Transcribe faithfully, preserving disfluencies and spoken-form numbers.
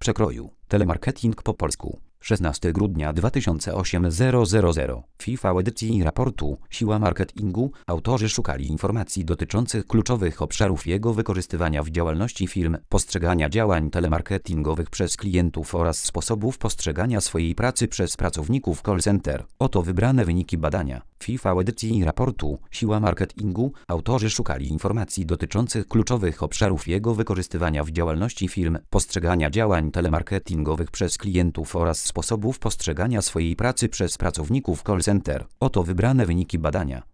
przekroju. Telemarketing po polsku. szesnastego grudnia dwa tysiące osiemnastego. FIFA edycji raportu Siła marketingu. Autorzy szukali informacji dotyczących kluczowych obszarów jego wykorzystywania w działalności firm, postrzegania działań telemarketingowych przez klientów oraz sposobów postrzegania swojej pracy przez pracowników call center. Oto wybrane wyniki badania. FIFA edycji raportu Siła marketingu. Autorzy szukali informacji dotyczących kluczowych obszarów jego wykorzystywania w działalności firm, postrzegania działań telemarketingowych przez klientów oraz sposobów postrzegania swojej pracy przez pracowników call center. Oto wybrane wyniki badania.